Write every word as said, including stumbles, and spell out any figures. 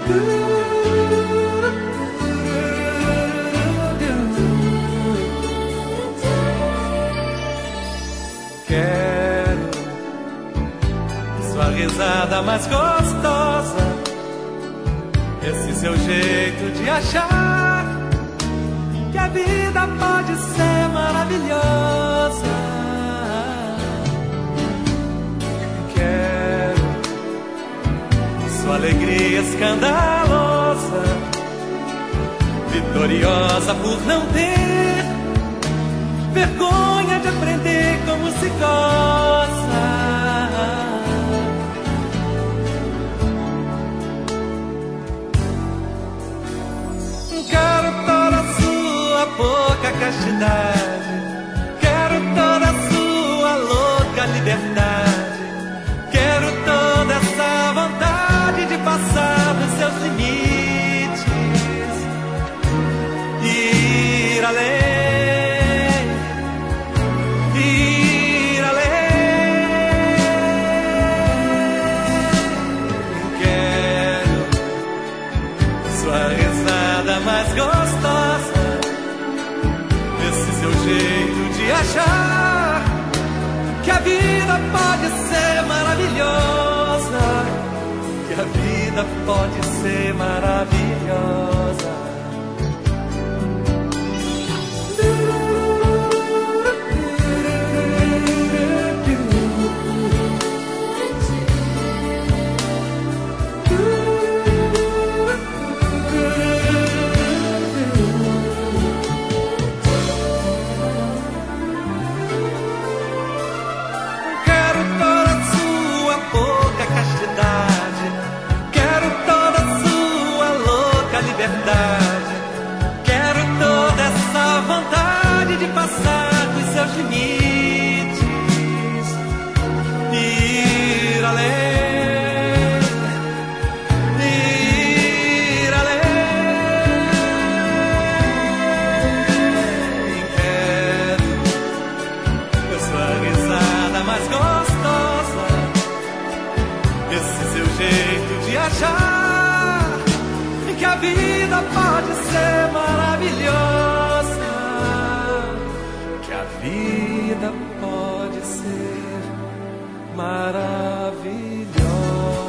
Quero sua risada mais gostosa, esse seu jeito de achar que a vida pode ser maravilhosa. Quero sua alegria escandalosa, vitoriosa por não ter vergonha de aprender como se goza. Quero toda a sua pouca castidade, quero toda a sua louca liberdade, quero toda essa vontade de passar dos seus limites e ir além. Mais gostosa, esse seu jeito de achar que a vida pode ser maravilhosa, que a vida pode ser maravilhosa. Quero toda essa vontade de passar dos seus limites e ir além, ir além. Quero a sua risada mais gostosa, esse seu jeito de achar que a vida pode ser maravilhosa, que a vida pode ser maravilhosa.